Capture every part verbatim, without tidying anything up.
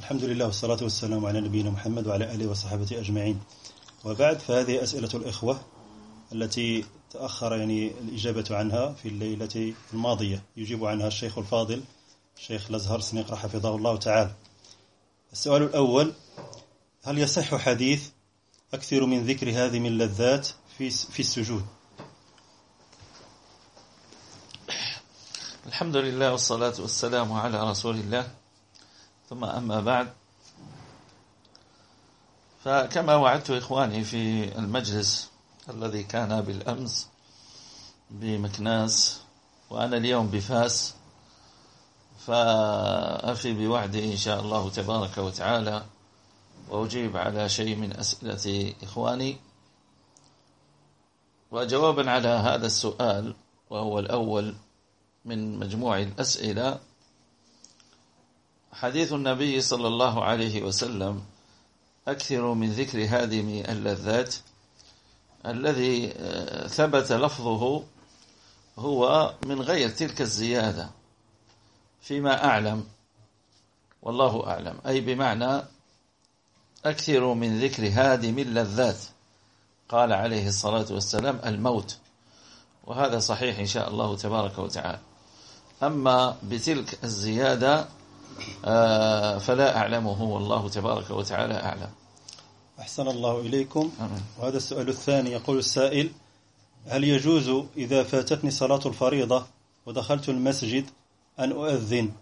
الحمد لله والصلاة والسلام على نبينا محمد وعلى آله وصحبه أجمعين. وبعد، فهذه أسئلة الإخوة التي تأخر يعني الإجابة عنها في الليلة الماضية، يجيب عنها الشيخ الفاضل الشيخ الأزهر سنيقرة حفظه الله تعالى. السؤال الأول: هل يصح حديث أكثر من ذكر هذه من اللذات في في السجود؟ الحمد لله والصلاة والسلام على رسول الله، ثم أما بعد، فكما وعدت إخواني في المجلس الذي كان بالأمس بمكناس وأنا اليوم بفاس، فأفي بوعدي إن شاء الله تبارك وتعالى وأجيب على شيء من أسئلة إخواني. وجوابا على هذا السؤال، وهو الأول من مجموع الأسئلة، حديث النبي صلى الله عليه وسلم أكثر من ذكر هادم اللذات الذي ثبت لفظه هو من غير تلك الزيادة فيما أعلم، والله أعلم، أي بمعنى أكثر من ذكر هادم اللذات، قال عليه الصلاة والسلام الموت، وهذا صحيح إن شاء الله تبارك وتعالى. أما بتلك الزيادة فلا أعلمه، والله تبارك وتعالى أعلم. أحسن الله إليكم. أمين. وهذا السؤال الثاني، يقول السائل: هل يجوز إذا فاتتني صلاة الفريضة ودخلت المسجد أن أؤذن؟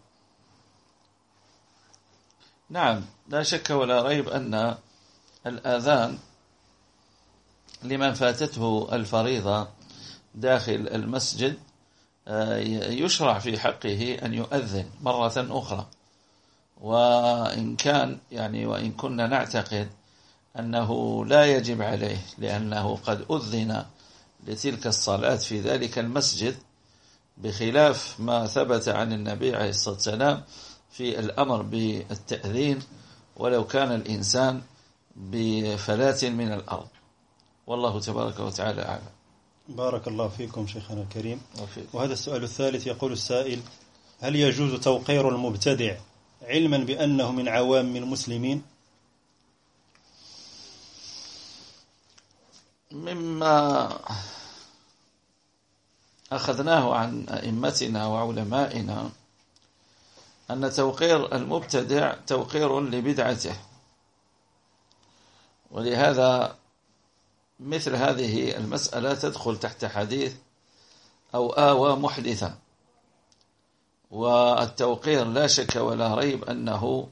نعم، لا شك ولا ريب أن الآذان لمن فاتته الفريضة داخل المسجد يشرع في حقه أن يؤذن مرة أخرى، وإن كان يعني وإن كنا نعتقد أنه لا يجب عليه، لأنه قد أذن لتلك الصلاة في ذلك المسجد، بخلاف ما ثبت عن النبي عليه الصلاة والسلام في الأمر بالتأذين ولو كان الإنسان بفلاة من الأرض، والله تبارك وتعالى أعلم. بارك الله فيكم شيخنا الكريم. وهذا السؤال الثالث، يقول السائل: هل يجوز توقير المبتدع علما بأنه من عوام المسلمين؟ مما أخذناه عن أئمتنا وعلمائنا أن توقير المبتدع توقير لبدعته، ولهذا مثل هذه المسألة تدخل تحت حديث أو آوى محدثا. والتوقير لا شك ولا ريب أنه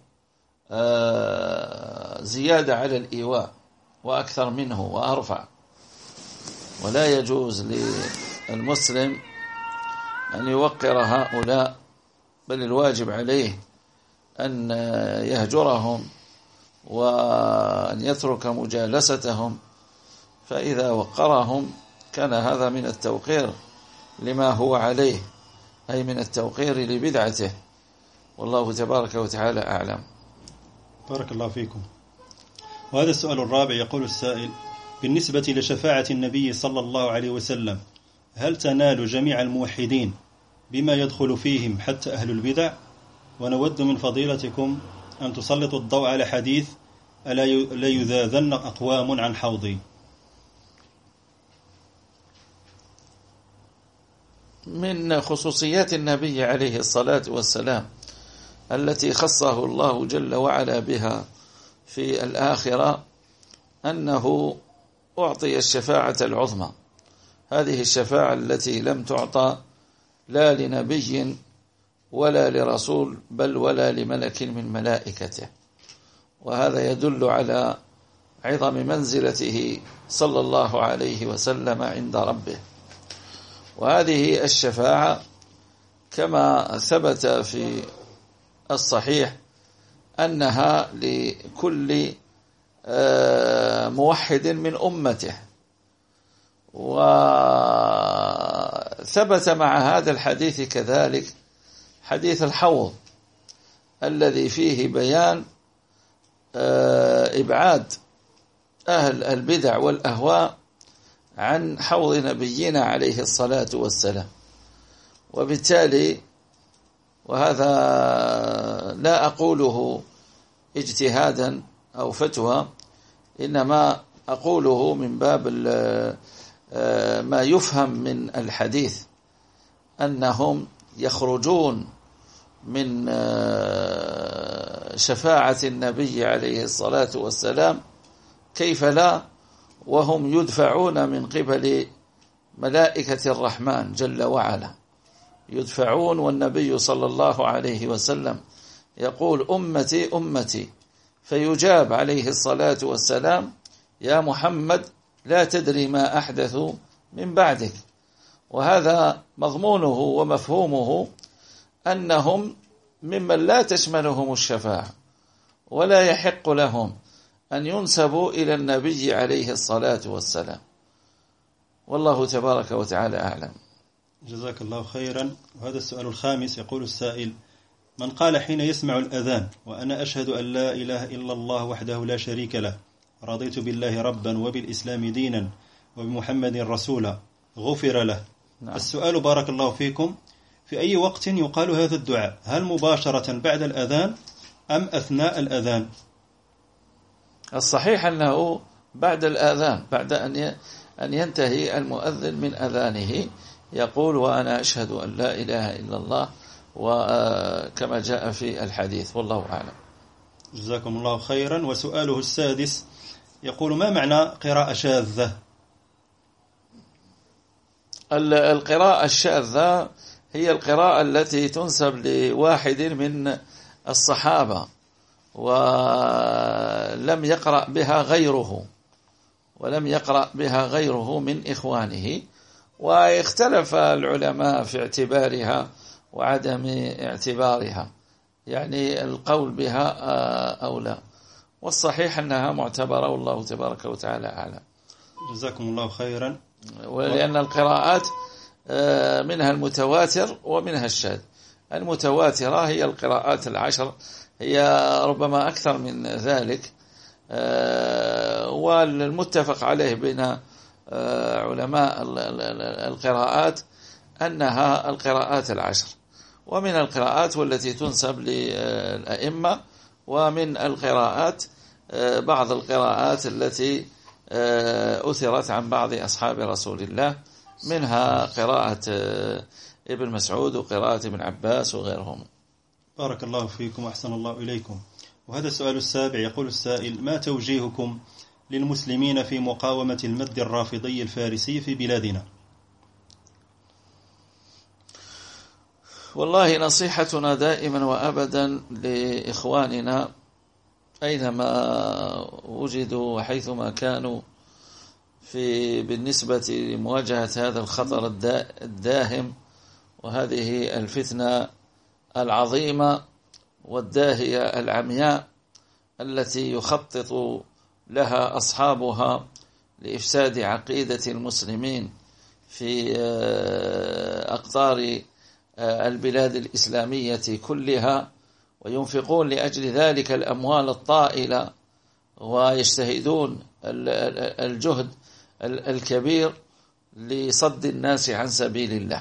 زيادة على الإيواء وأكثر منه وأرفع، ولا يجوز للمسلم أن يوقر هؤلاء، بل الواجب عليه أن يهجرهم وأن يترك مجالستهم، فإذا وقرهم كان هذا من التوقير لما هو عليه، أي من التوقير لبدعته، والله تبارك وتعالى أعلم. بارك الله فيكم. وهذا السؤال الرابع، يقول السائل: بالنسبة لشفاعة النبي صلى الله عليه وسلم، هل تنال جميع الموحدين بما يدخل فيهم حتى أهل البدع؟ ونود من فضيلتكم أن تسلطوا الضوء على حديث ألا يذاذن أقوام عن حوضي. من خصوصيات النبي عليه الصلاة والسلام التي خصه الله جل وعلا بها في الآخرة أنه أعطي الشفاعة العظمى، هذه الشفاعة التي لم تعطى لا لنبي ولا لرسول، بل ولا لملك من ملائكته، وهذا يدل على عظم منزلته صلى الله عليه وسلم عند ربه. وهذه الشفاعة كما ثبت في الصحيح أنها لكل موحد من أمته، وثبت مع هذا الحديث كذلك حديث الحوض الذي فيه بيان إبعاد أهل البدع والأهواء عن حوض نبينا عليه الصلاة والسلام. وبالتالي، وهذا لا أقوله اجتهادا أو فتوى، إنما أقوله من باب ما يفهم من الحديث أنهم يخرجون من شفاعة النبي عليه الصلاة والسلام، كيف لا وهم يدفعون من قبل ملائكة الرحمن جل وعلا، يدفعون والنبي صلى الله عليه وسلم يقول أمتي أمتي، فيجاب عليه الصلاة والسلام يا محمد لا تدري ما أحدثوا من بعدك. وهذا مضمونه ومفهومه أنهم ممن لا تشملهم الشفاعة ولا يحق لهم أن ينسبوا إلى النبي عليه الصلاة والسلام، والله تبارك وتعالى أعلم. جزاك الله خيرا. وهذا السؤال الخامس، يقول السائل: من قال حين يسمع الأذان وأنا أشهد أن لا إله إلا الله وحده لا شريك له، رضيت بالله ربا وبالإسلام دينا وبمحمد رسولا، غفر له. نعم. السؤال بارك الله فيكم: في أي وقت يقال هذا الدعاء؟ هل مباشرة بعد الأذان أم أثناء الأذان؟ الصحيح أنه بعد الأذان، بعد أن ينتهي المؤذن من أذانه يقول وأنا أشهد أن لا إله إلا الله، وكما جاء في الحديث، والله أعلم. جزاكم الله خيرا. وسؤاله السادس يقول: ما معنى قراءة شاذة؟ القراءة الشاذة هي القراءة التي تنسب لواحد من الصحابة ولم يقرأ بها غيره ولم يقرأ بها غيره من إخوانه، واختلف العلماء في اعتبارها وعدم اعتبارها، يعني القول بها أو لا، والصحيح أنها معتبرة، والله تبارك وتعالى أعلم. جزاكم الله خيرا. ولأن القراءات منها المتواتر ومنها الشاذ. المتواترة هي القراءات العشر، هي ربما أكثر من ذلك، والمتفق عليه بين علماء القراءات أنها القراءات العشر، ومن القراءات والتي تنسب للأئمة، ومن القراءات بعض القراءات التي أثرت عن بعض أصحاب رسول الله، منها قراءة ابن مسعود وقراءة ابن عباس وغيرهم. بارك الله فيكم وأحسن الله إليكم. وهذا السؤال السابع، يقول السائل: ما توجيهكم للمسلمين في مقاومة المد الرافضي الفارسي في بلادنا؟ والله نصيحتنا دائما وأبدا لإخواننا أينما وجدوا وحيثما كانوا في بالنسبة لمواجهة هذا الخطر الداهم وهذه الفتنة العظيمة والداهية العمياء التي يخطط لها أصحابها لإفساد عقيدة المسلمين في أقطار البلاد الإسلامية كلها، وينفقون لأجل ذلك الأموال الطائلة ويجتهدون الجهد الكبير لصد الناس عن سبيل الله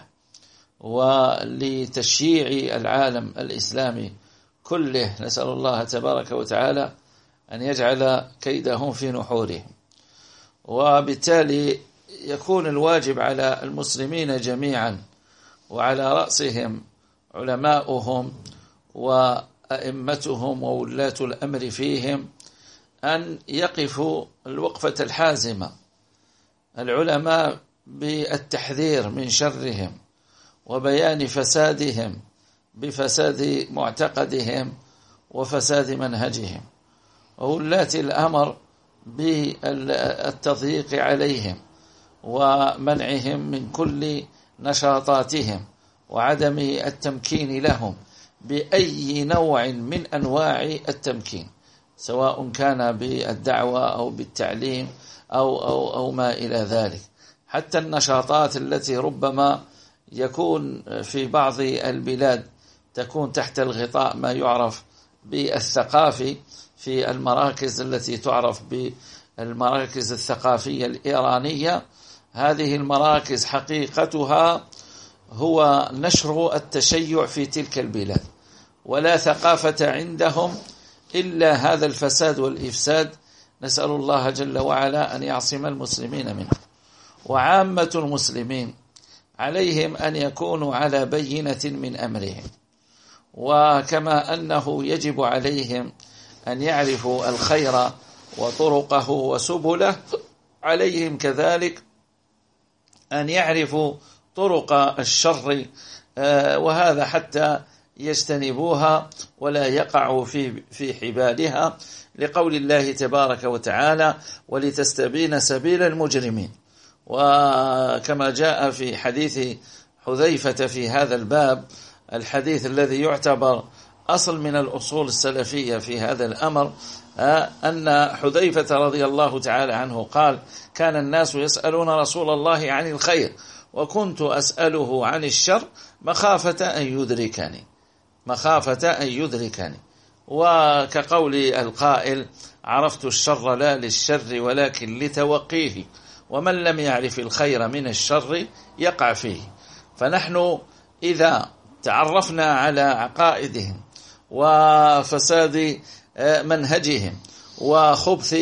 ولتشييع العالم الإسلامي كله. نسأل الله تبارك وتعالى أن يجعل كيدهم في نحورهم. وبالتالي يكون الواجب على المسلمين جميعا وعلى رأسهم علماؤهم وأئمتهم وولاة الأمر فيهم أن يقفوا الوقفة الحازمة، العلماء بالتحذير من شرهم وبيان فسادهم بفساد معتقدهم وفساد منهجهم، وولاة الأمر بالتضييق عليهم ومنعهم من كل نشاطاتهم وعدم التمكين لهم بأي نوع من أنواع التمكين، سواء كان بالدعوة أو بالتعليم أو, أو, أو ما إلى ذلك. حتى النشاطات التي ربما يكون في بعض البلاد تكون تحت الغطاء ما يعرف بالثقافي في المراكز التي تعرف بالمراكز الثقافية الإيرانية، هذه المراكز حقيقتها هو نشر التشيع في تلك البلاد، ولا ثقافة عندهم إلا هذا الفساد والإفساد، نسأل الله جل وعلا أن يعصم المسلمين منه. وعامة المسلمين عليهم أن يكونوا على بينة من أمرهم، وكما أنه يجب عليهم أن يعرفوا الخير وطرقه وسبله، عليهم كذلك أن يعرفوا طرق الشر، وهذا حتى يجتنبوها ولا يقعوا في في حبالها، لقول الله تبارك وتعالى: ولتستبين سبيل المجرمين. وكما جاء في حديث حذيفة في هذا الباب، الحديث الذي يعتبر أصل من الأصول السلفية في هذا الأمر، أن حذيفة رضي الله تعالى عنه قال: كان الناس يسألون رسول الله عن الخير وكنت أسأله عن الشر مخافة أن يدركني مخافة أن يدركني وكقول القائل: عرفت الشر لا للشر ولكن لتوقيه، ومن لم يعرف الخير من الشر يقع فيه. فنحن إذا تعرفنا على عقائدهم وفساد منهجهم وخبث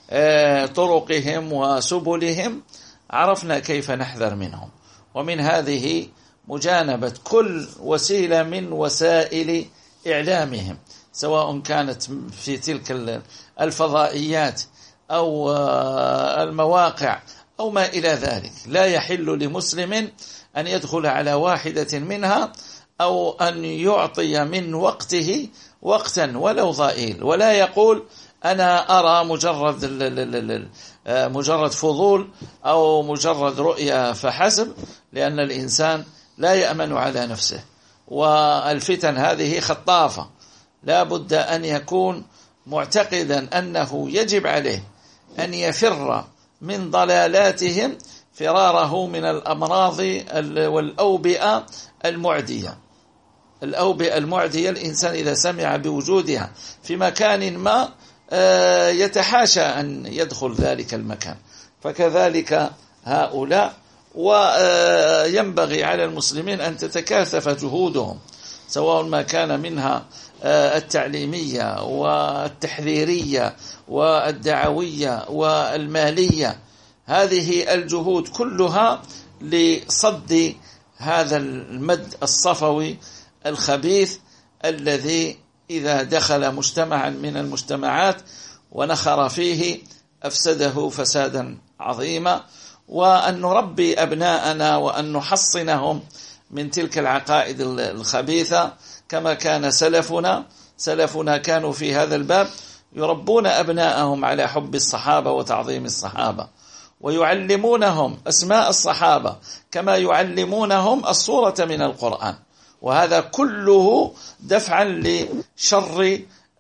طرقهم وسبلهم، عرفنا كيف نحذر منهم. ومن هذه مجانبة كل وسيلة من وسائل إعلامهم، سواء كانت في تلك الفضائيات أو المواقع أو ما إلى ذلك. لا يحل لمسلم أن يدخل على واحدة منها أو أن يعطي من وقته وقتا ولو ضئيل، ولا يقول أنا أرى مجرد مجرد فضول أو مجرد رؤية فحسب، لأن الإنسان لا يأمن على نفسه، والفتن هذه خطافة، لا بد أن يكون معتقدا أنه يجب عليه أن يفر من ضلالاتهم فراره من الأمراض والأوبئة المعدية. الأوبئة المعدية الإنسان إذا سمع بوجودها في مكان ما يتحاشى أن يدخل ذلك المكان، فكذلك هؤلاء. وينبغي على المسلمين أن تتكاثف جهودهم، سواء ما كان منها التعليمية والتحذيرية والدعوية والمالية، هذه الجهود كلها لصد هذا المد الصفوي الخبيث الذي إذا دخل مجتمعا من المجتمعات ونخر فيه أفسده فسادا عظيما. وأن نربي أبناءنا وأن نحصنهم من تلك العقائد الخبيثة، كما كان سلفنا سلفنا كانوا في هذا الباب يربون أبناءهم على حب الصحابة وتعظيم الصحابة، ويعلمونهم أسماء الصحابة كما يعلمونهم السورة من القرآن، وهذا كله دفعا لشر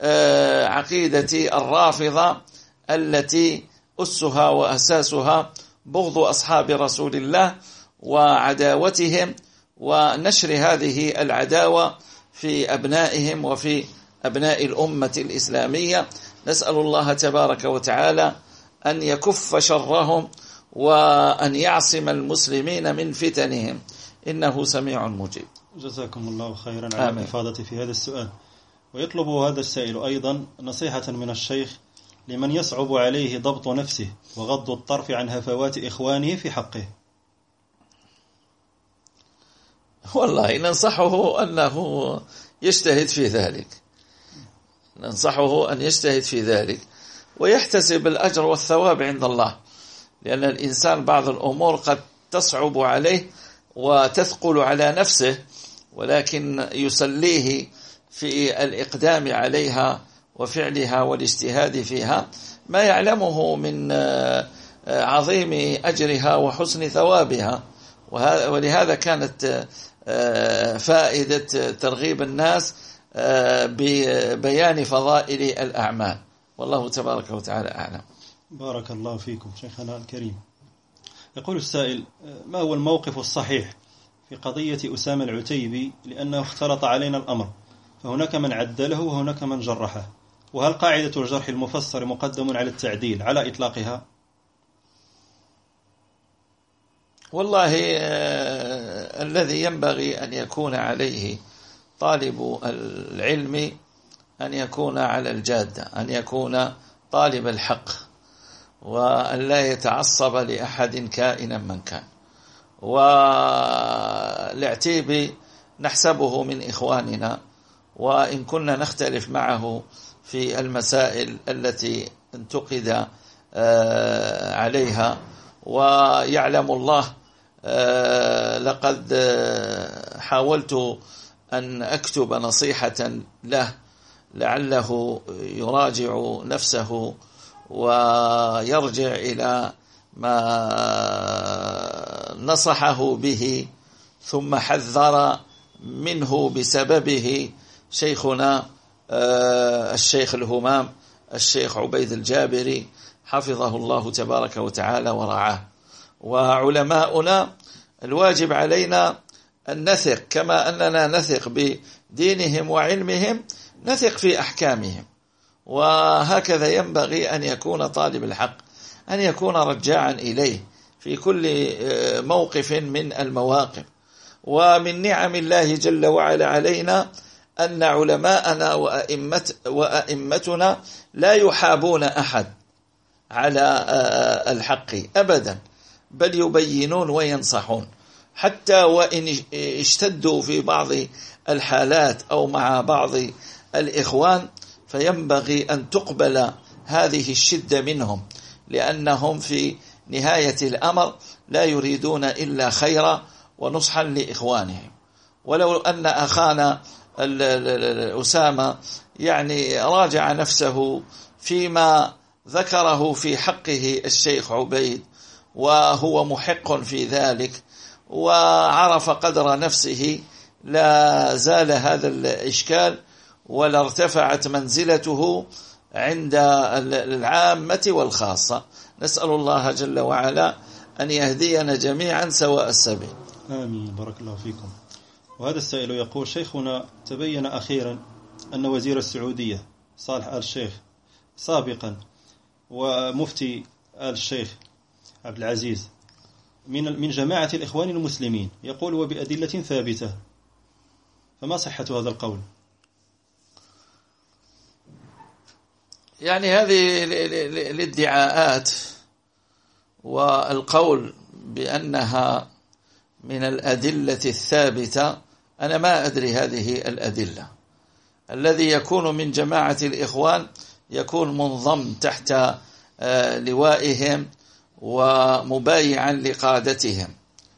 عقيدة الرافضة التي أسها وأساسها بغض أصحاب رسول الله وعداوتهم، ونشر هذه العداوة في أبنائهم وفي أبناء الأمة الإسلامية. نسأل الله تبارك وتعالى أن يكف شرهم وأن يعصم المسلمين من فتنهم، إنه سميع مجيب. جزاكم الله خيرا على الإفاضة في هذا السؤال. ويطلب هذا السائل أيضا نصيحة من الشيخ لمن يصعب عليه ضبط نفسه وغض الطرف عن هفوات إخوانه في حقه. والله ننصحه أنه يجتهد في ذلك ننصحه أن يجتهد في ذلك ويحتسب الأجر والثواب عند الله، لأن الإنسان بعض الأمور قد تصعب عليه وتثقل على نفسه، ولكن يسليه في الإقدام عليها وفعلها والاجتهاد فيها ما يعلمه من عظيم أجرها وحسن ثوابها. ولهذا كانت فائدة ترغيب الناس ببيان فضائل الأعمال، والله تبارك وتعالى أعلم. بارك الله فيكم شيخنا الكريم. يقول السائل: ما هو الموقف الصحيح في قضية أسامة العتيبي لأنه اختلط علينا الأمر، فهناك من عدله وهناك من جرحه، وهل قاعدة الجرح المفسر مقدم على التعديل على إطلاقها؟ والله الذي ينبغي أن يكون عليه طالب العلم أن يكون على الجادة، أن يكون طالب الحق، وأن لا يتعصب لأحد كائنا من كان. والعتيبي نحسبه من إخواننا، وإن كنا نختلف معه في المسائل التي انتقد عليها، ويعلم الله لقد حاولت أن أكتب نصيحة له لعله يراجع نفسه ويرجع إلى ما نصحه به ثم حذر منه بسببه شيخنا الشيخ الهمام الشيخ عبيد الجابري حفظه الله تبارك وتعالى ورعاه. وعلماؤنا الواجب علينا أن نثق، كما أننا نثق بدينهم وعلمهم نثق في أحكامهم. وهكذا ينبغي أن يكون طالب الحق، أن يكون رجاعا إليه في كل موقف من المواقف. ومن نعم الله جل وعلا علينا أن علماءنا وأئمت وأئمتنا لا يحابون أحد على الحق أبدا، بل يبينون وينصحون، حتى وإن اشتدوا في بعض الحالات أو مع بعض الإخوان، فينبغي أن تقبل هذه الشدة منهم، لأنهم في نهاية الأمر لا يريدون إلا خيرا ونصحا لإخوانهم. ولو أن أخانا أسامة يعني راجع نفسه فيما ذكره في حقه الشيخ عبيد، وهو محق في ذلك، وعرف قدر نفسه، لا زال هذا الإشكال ولا ارتفعت منزلته عند العامة والخاصة. نسأل الله جل وعلا أن يهدينا جميعا سواء السبيل. آمين، بارك الله فيكم. وهذا السائل يقول: شيخنا، تبين أخيرا أن وزير السعودية صالح آل الشيخ سابقا ومفتي آل الشيخ عبد العزيز من من جماعة الإخوان المسلمين، يقول وبأدلة ثابتة، فما صحة هذا القول؟ يعني هذه الادعاءات والقول بأنها من الأدلة الثابتة، أنا ما أدري هذه الأدلة. الذي يكون من جماعة الإخوان يكون منضم تحت لوائهم ومبايعا لقادتهم،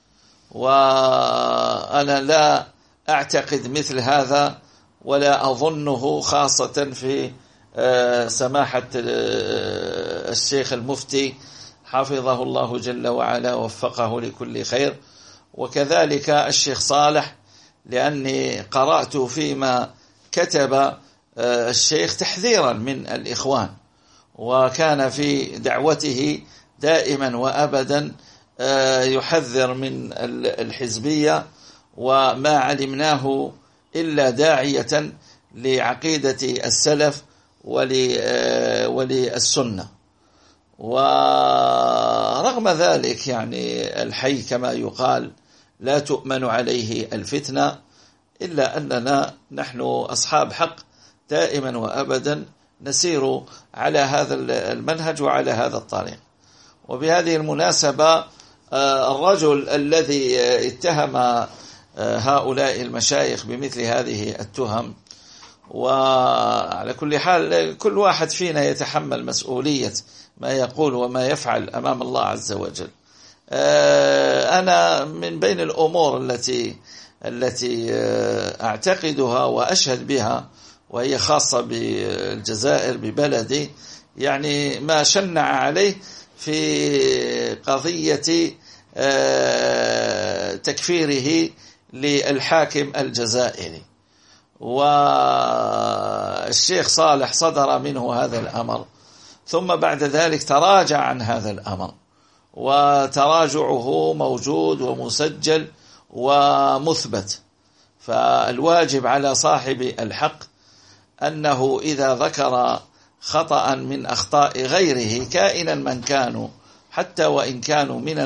وأنا لا أعتقد مثل هذا ولا أظنه، خاصة في سماحة الشيخ المفتي حفظه الله جل وعلا ووفقه لكل خير، وكذلك الشيخ صالح، لأني قرأت فيما كتب الشيخ تحذيرا من الإخوان، وكان في دعوته دائما وأبدا يحذر من الحزبية، وما علمناه إلا داعية لعقيدة السلف وللسنة. ورغم ذلك يعني الحي كما يقال لا تؤمن عليه الفتنة، إلا أننا نحن أصحاب حق دائما وأبدا نسير على هذا المنهج وعلى هذا الطريق. وبهذه المناسبة الرجل الذي اتهم هؤلاء المشايخ بمثل هذه التهم، وعلى كل حال كل واحد فينا يتحمل مسؤولية ما يقول وما يفعل أمام الله عز وجل. أنا من بين الأمور التي التي أعتقدها وأشهد بها، وهي خاصة بالجزائر ببلدي، يعني ما شنع عليه في قضية تكفيره للحاكم الجزائري، والشيخ صالح صدر منه هذا الأمر، ثم بعد ذلك تراجع عن هذا الأمر، وتراجعه موجود ومسجل ومثبت. فالواجب على صاحب الحق أنه إذا ذكر خطأ من أخطاء غيره كائنا من كانوا، حتى وإن كانوا من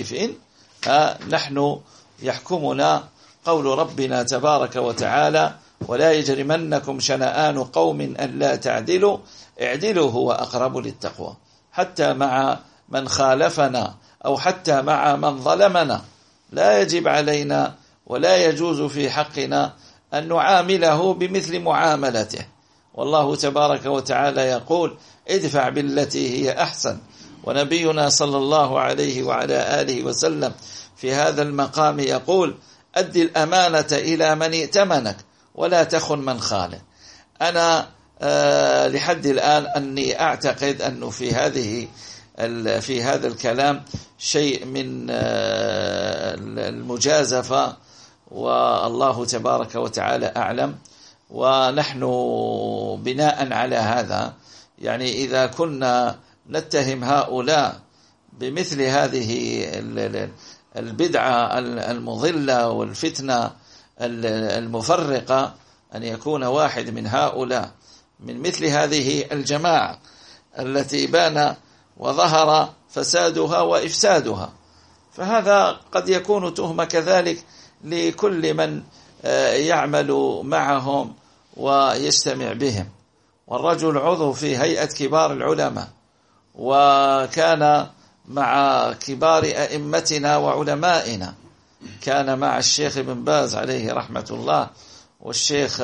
المخالفين، نحن يحكمنا قول ربنا تبارك وتعالى: ولا يجرمنكم شنآن قوم أن لا تعدلوا اعدلوا هو أقرب للتقوى. حتى مع من خالفنا أو حتى مع من ظلمنا لا يجب علينا ولا يجوز في حقنا أن نعامله بمثل معاملته. والله تبارك وتعالى يقول ادفع بالتي هي أحسن، ونبينا صلى الله عليه وعلى آله وسلم في هذا المقام يقول أدي الأمانة إلى من ائتمنك ولا تخن من خانك. أنا أه لحد الآن أني أعتقد أنه في هذه في هذا الكلام شيء من أه المجازفة، والله تبارك وتعالى أعلم. ونحن بناء على هذا يعني إذا كنا نتهم هؤلاء بمثل هذه البدعة المضلة والفتنة المفرقة، أن يكون واحد من هؤلاء من مثل هذه الجماعة التي بان وظهر فسادها وإفسادها، فهذا قد يكون تهمة كذلك لكل من يعمل معهم ويجتمع بهم. والرجل عضو في هيئة كبار العلماء، وكان مع كبار أئمتنا وعلمائنا، كان مع الشيخ ابن باز عليه رحمة الله، والشيخ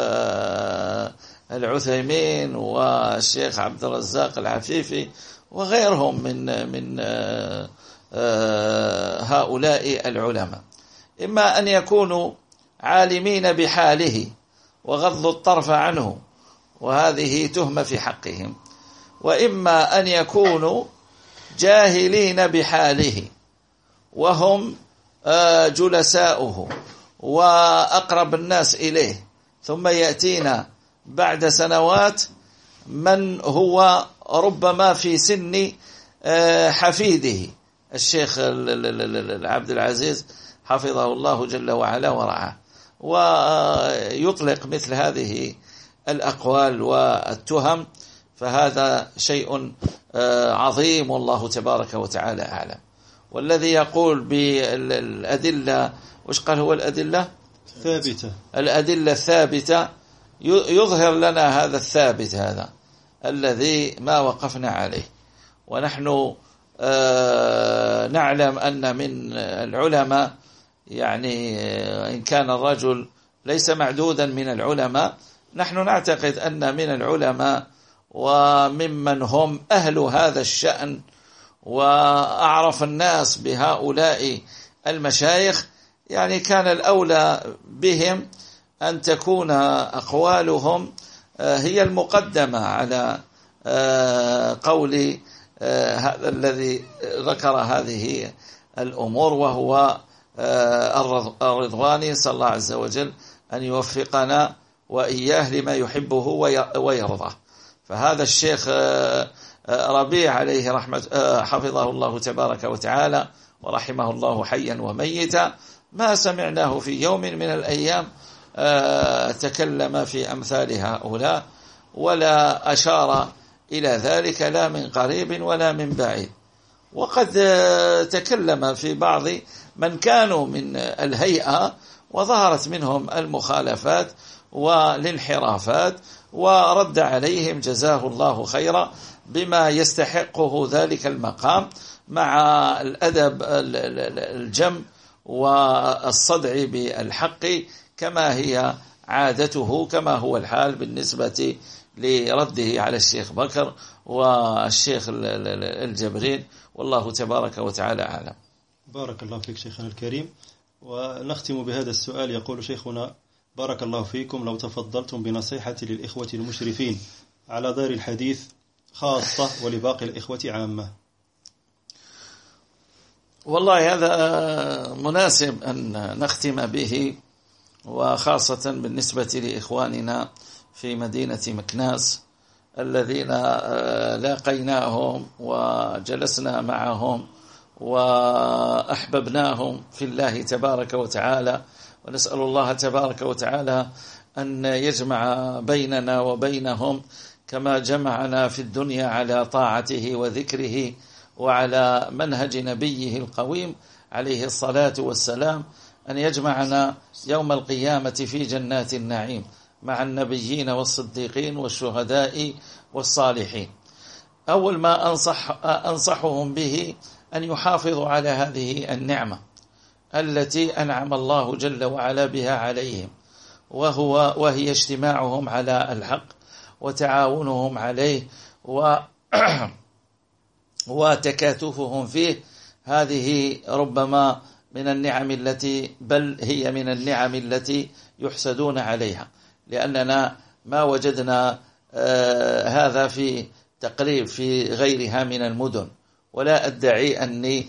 العثيمين، والشيخ عبد الرزاق العفيفي، وغيرهم من من هؤلاء العلماء. إما أن يكونوا عالمين بحاله وغضوا الطرف عنه، وهذه تهمة في حقهم، وإما أن يكونوا جاهلين بحاله وهم جلساؤه وأقرب الناس إليه، ثم يأتينا بعد سنوات من هو ربما في سن حفيده الشيخ عبد العزيز حفظه الله جل وعلا ورعاه، ويطلق مثل هذه الأقوال والتهم، فهذا شيء عظيم والله تبارك وتعالى أعلم. والذي يقول بالأدلة، وش قال هو الأدلة ثابتة، الأدلة الثابتة، يظهر لنا هذا الثابت هذا الذي ما وقفنا عليه. ونحن نعلم أن من العلماء يعني إن كان الرجل ليس معدودا من العلماء، نحن نعتقد أن من العلماء وممن هم أهل هذا الشأن وأعرف الناس بهؤلاء المشايخ، يعني كان الأولى بهم أن تكون أقوالهم هي المقدمة على قول هذا الذي ذكر هذه الأمور، وهو الرضواني. صلى الله عز وجل أن يوفقنا وإياه لما يحبه ويرضاه. فهذا الشيخ ربيع عليه رحمة حفظه الله تبارك وتعالى ورحمه الله حيا وميتا، ما سمعناه في يوم من الأيام تكلم في أمثال هؤلاء، ولا أشار إلى ذلك لا من قريب ولا من بعيد. وقد تكلم في بعض من كانوا من الهيئة وظهرت منهم المخالفات والانحرافات، ورد عليهم جزاه الله خيرا بما يستحقه ذلك المقام، مع الأدب الجم والصدع بالحق كما هي عادته، كما هو الحال بالنسبة لرده على الشيخ بكر والشيخ الجبرين، والله تبارك وتعالى أعلم. بارك الله فيك شيخنا الكريم. ونختم بهذا السؤال. يقول شيخنا بارك الله فيكم، لو تفضلتم بنصيحة للإخوة المشرفين على دار الحديث خاصة ولباقي الإخوة عامة. والله هذا مناسب أن نختم به، وخاصة بالنسبة لإخواننا في مدينة مكناس الذين لاقيناهم وجلسنا معهم وأحببناهم في الله تبارك وتعالى، ونسأل الله تبارك وتعالى أن يجمع بيننا وبينهم كما جمعنا في الدنيا على طاعته وذكره وعلى منهج نبيه القويم عليه الصلاة والسلام، أن يجمعنا يوم القيامة في جنات النعيم مع النبيين والصديقين والشهداء والصالحين. أول ما أنصح أنصحهم به أن يحافظوا على هذه النعمة التي أنعم الله جل وعلا بها عليهم، وهو وهي اجتماعهم على الحق وتعاونهم عليه و وتكاتفهم فيه. هذه ربما من النعم التي بل هي من النعم التي يحسدون عليها، لأننا ما وجدنا آه هذا في تقريب في غيرها من المدن، ولا أدعي أني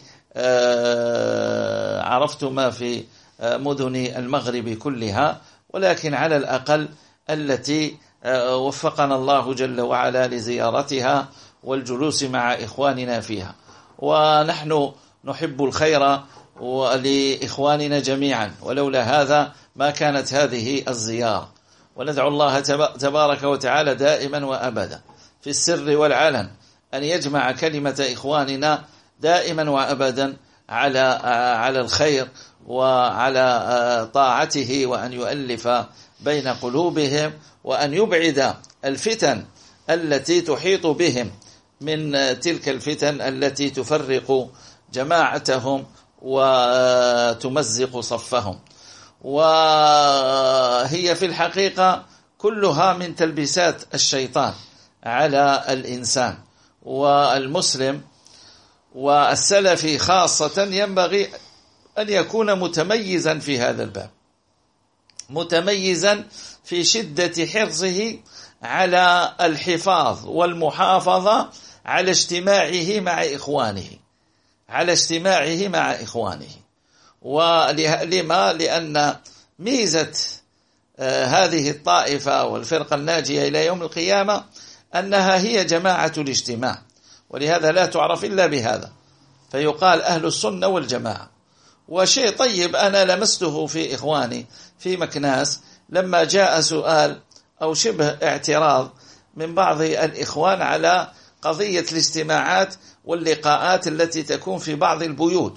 آه عرفت ما في آه مدن المغرب كلها، ولكن على الأقل التي آه وفقنا الله جل وعلا لزيارتها والجلوس مع إخواننا فيها. ونحن نحب الخير ولإخواننا جميعا، ولولا هذا ما كانت هذه الزيارة. وندعو الله تبارك وتعالى دائما وأبدا في السر والعلن أن يجمع كلمة إخواننا دائما وأبدا على على الخير وعلى طاعته، وأن يؤلف بين قلوبهم، وأن يبعد الفتن التي تحيط بهم من تلك الفتن التي تفرق جماعتهم وتمزق صفهم. وهي في الحقيقة كلها من تلبيسات الشيطان على الإنسان. والمسلم والسلفي خاصة ينبغي أن يكون متميزا في هذا الباب، متميزا في شدة حرصه على الحفاظ والمحافظة على اجتماعه مع إخوانه على اجتماعه مع إخوانه ولما لأن ميزة هذه الطائفة والفرقة الناجية إلى يوم القيامة أنها هي جماعة الاجتماع، ولهذا لا تعرف إلا بهذا، فيقال أهل السنة والجماعة. وشيء طيب أنا لمسته في إخواني في مكناس لما جاء سؤال أو شبه اعتراض من بعض الإخوان على قضية الاجتماعات واللقاءات التي تكون في بعض البيوت،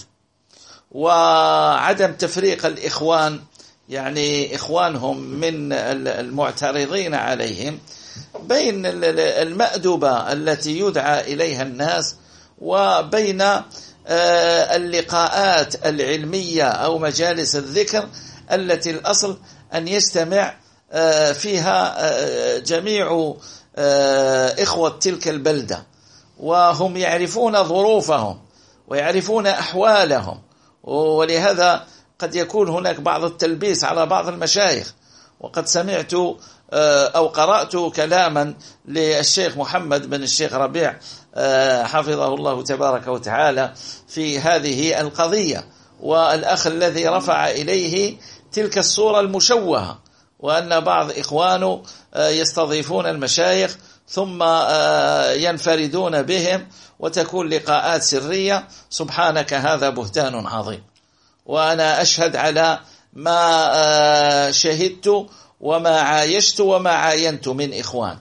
وعدم تفريق الإخوان، يعني إخوانهم من المعترضين عليهم، بين المأدبة التي يدعى إليها الناس وبين اللقاءات العلمية أو مجالس الذكر التي الأصل أن يجتمع فيها جميع إخوة تلك البلدة، وهم يعرفون ظروفهم ويعرفون أحوالهم. ولهذا قد يكون هناك بعض التلبيس على بعض المشايخ. وقد سمعت أو قرأت كلاما للشيخ محمد بن الشيخ ربيع حفظه الله تبارك وتعالى في هذه القضية، والأخ الذي رفع إليه تلك الصورة المشوهة، وأن بعض إخوانه يستضيفون المشايخ ثم ينفردون بهم وتكون لقاءات سرية. سبحانك، هذا بهتان عظيم. وأنا أشهد على ما شهدت وما عايشت وما عاينت من إخوان.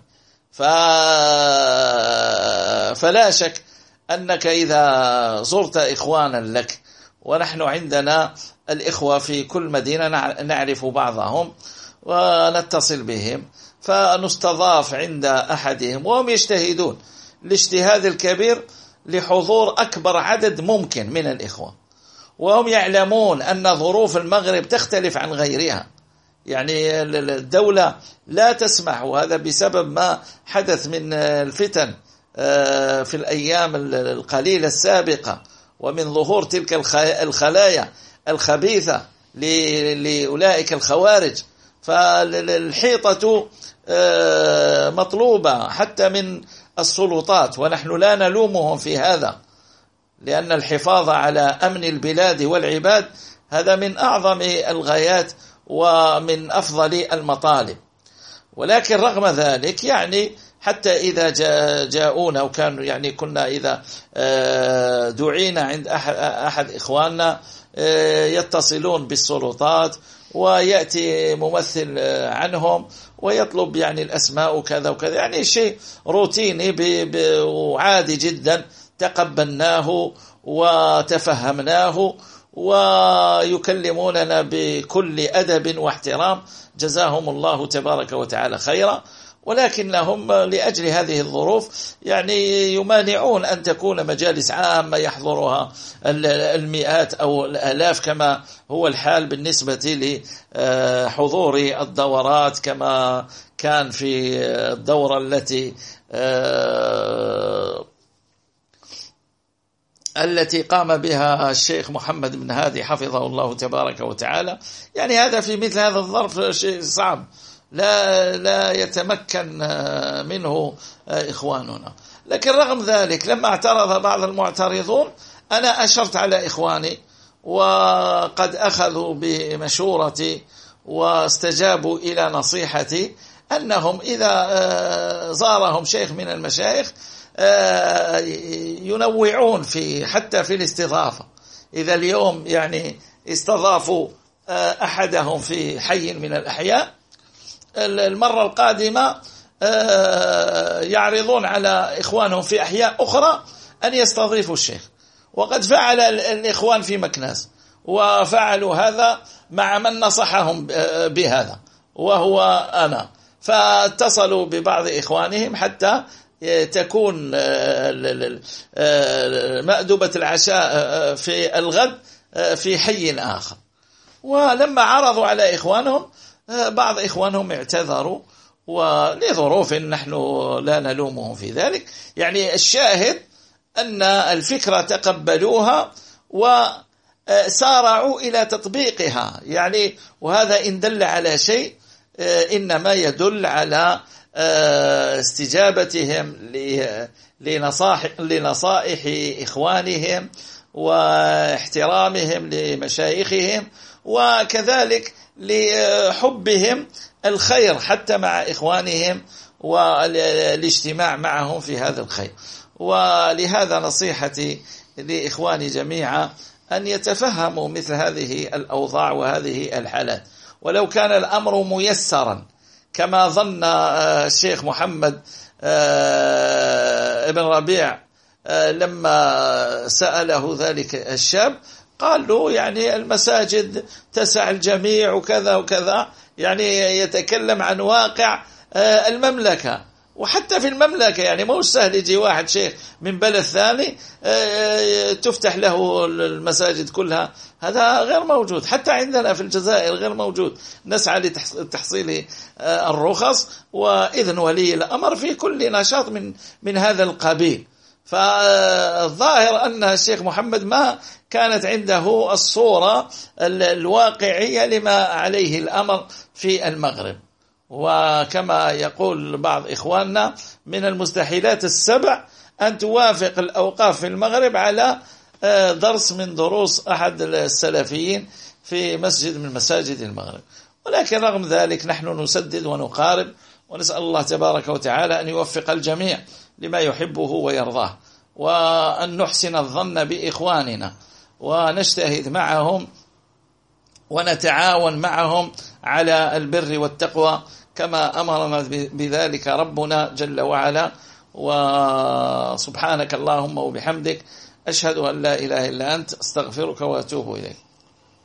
فلا شك أنك إذا زرت إخوانا لك، ونحن عندنا الإخوة في كل مدينة نعرف بعضهم ونتصل بهم، فنستضاف عند أحدهم وهم يجتهدون الاجتهاد الكبير لحضور أكبر عدد ممكن من الإخوة، وهم يعلمون أن ظروف المغرب تختلف عن غيرها، يعني الدولة لا تسمح، وهذا بسبب ما حدث من الفتن في الأيام القليلة السابقة، ومن ظهور تلك الخلايا الخبيثة لأولئك الخوارج. فالحيطة مطلوبة حتى من السلطات، ونحن لا نلومهم في هذا، لأن الحفاظ على أمن البلاد والعباد هذا من أعظم الغايات ومن أفضل المطالب. ولكن رغم ذلك يعني حتى إذا جاءونا وكانوا يعني كنا إذا دعينا عند أحد إخواننا يتصلون بالسلطات، ويأتي ممثل عنهم ويطلب يعني الأسماء وكذا وكذا، يعني شيء روتيني وعادي جدا، تقبلناه وتفهمناه ويكلموننا بكل أدب واحترام، جزاهم الله تبارك وتعالى خيرا، ولكنهم لأجل هذه الظروف يعني يمانعون أن تكون مجالس عامة يحضرها المئات أو الآلاف كما هو الحال بالنسبة لحضور الدورات، كما كان في الدورة التي التي قام بها الشيخ محمد بن هادي حفظه الله تبارك وتعالى. يعني هذا في مثل هذا الظرف شيء صعب لا لا يتمكن منه إخواننا. لكن رغم ذلك لما اعترض بعض المعترضون أنا أشرت على إخواني وقد أخذوا بمشورتي واستجابوا إلى نصيحتي أنهم إذا زارهم شيخ من المشايخ ينوعون في حتى في الاستضافة. إذا اليوم يعني استضافوا أحدهم في حي من الأحياء، المرة القادمة يعرضون على إخوانهم في أحياء أخرى أن يستضيفوا الشيخ. وقد فعل الإخوان في مكناس، وفعلوا هذا مع من نصحهم بهذا وهو أنا، فاتصلوا ببعض إخوانهم حتى تكون مأدبة العشاء في الغد في حي آخر. ولما عرضوا على إخوانهم بعض إخوانهم اعتذروا، ولظروف نحن لا نلومهم في ذلك. يعني الشاهد أن الفكرة تقبلوها وسارعوا إلى تطبيقها، يعني وهذا إن دل على شيء إنما يدل على استجابتهم لنصائح إخوانهم واحترامهم لمشايخهم، وكذلك لحبهم الخير حتى مع إخوانهم والاجتماع معهم في هذا الخير. ولهذا نصيحتي لإخواني جميعا أن يتفهموا مثل هذه الأوضاع وهذه الحالات. ولو كان الأمر ميسرا كما ظن الشيخ محمد ابن ربيع لما سأله ذلك الشاب، قال له يعني المساجد تسع الجميع وكذا وكذا، يعني يتكلم عن واقع المملكة. وحتى في المملكة يعني مو سهل يجي واحد شيخ من بلد ثاني تفتح له المساجد كلها، هذا غير موجود. حتى عندنا في الجزائر غير موجود. نسعى لتحصيل الرخص وإذن ولي الأمر في كل نشاط من من هذا القبيل. فالظاهر أن الشيخ محمد ما كانت عنده الصورة الواقعية لما عليه الأمر في المغرب. وكما يقول بعض إخواننا من المستحيلات السبع أن توافق الأوقاف في المغرب على درس من دروس أحد السلفيين في مسجد من مساجد المغرب. ولكن رغم ذلك نحن نسدد ونقارب، ونسأل الله تبارك وتعالى أن يوفق الجميع لما يحبه ويرضاه، وأن نحسن الظن بإخواننا ونجتهد معهم ونتعاون معهم على البر والتقوى كما أمرنا بذلك ربنا جل وعلا. وسبحانك اللهم وبحمدك أشهد أن لا إله إلا أنت أستغفرك وأتوب إليك.